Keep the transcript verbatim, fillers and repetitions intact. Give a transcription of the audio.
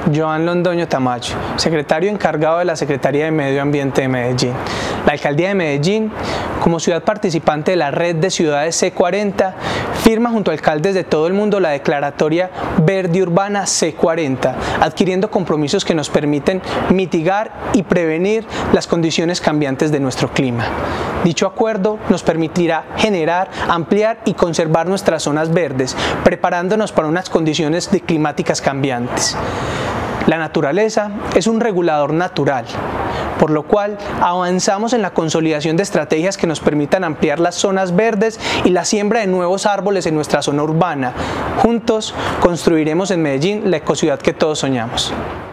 Joan Londoño Tamayo, secretario encargado de la Secretaría de Medio Ambiente de Medellín. La Alcaldía de Medellín, como ciudad participante de la Red de Ciudades C cuarenta, firma junto a alcaldes de todo el mundo la Declaratoria Verde Urbana C cuarenta, adquiriendo compromisos que nos permiten mitigar y prevenir las condiciones cambiantes de nuestro clima. Dicho acuerdo nos permitirá generar, ampliar y conservar nuestras zonas verdes, preparándonos para unas condiciones climáticas cambiantes. La naturaleza es un regulador natural, por lo cual avanzamos en la consolidación de estrategias que nos permitan ampliar las zonas verdes y la siembra de nuevos árboles en nuestra zona urbana. Juntos construiremos en Medellín la ecociudad que todos soñamos.